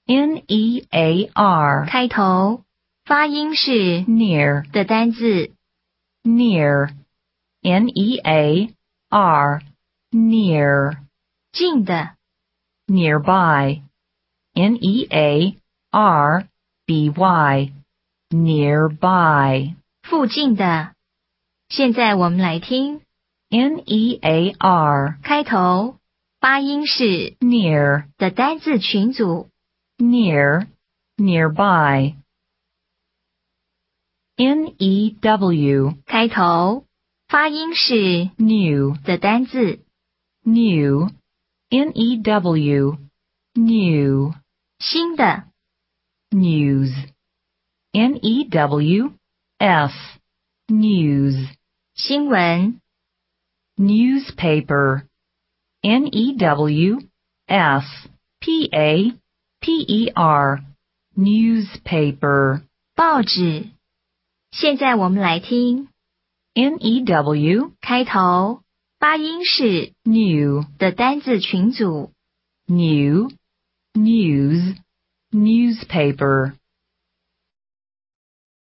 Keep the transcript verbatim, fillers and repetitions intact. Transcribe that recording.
N E A R 开头，发音是 near 的单字。 near N E A R near 近的， nearby N E A R B Y nearby 附近的。现在我们来听 N E A R 开头，发音是 near 的单字群组。 near nearby N E W 开头，发音是 new 的单字。 new N E W new 新的， news N E W S news 新闻。 newspaper N E W S P A P E R newspaper 报纸。现在我们来听 N E W 开头，发音是 new 的单字群组。 new news newspaper